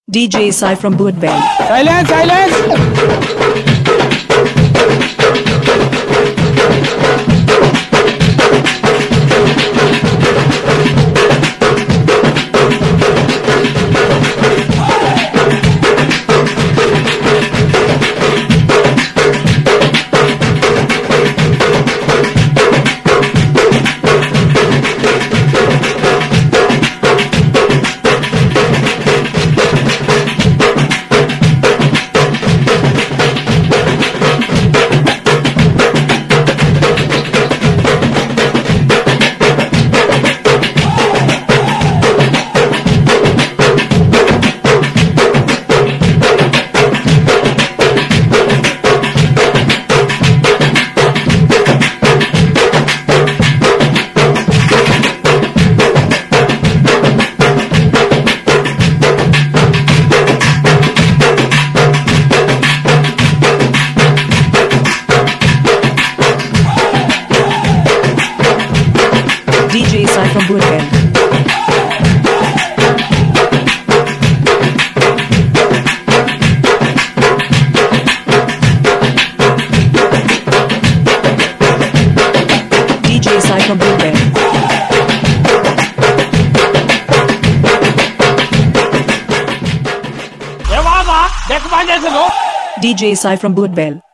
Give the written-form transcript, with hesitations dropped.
DJ Sai from Woodbell. Silence, silence. DJ Sai from Woodbell. DJ Sai from Woodbell. ए वाह वाह देख पांजे से लो DJ Sai from Woodbell.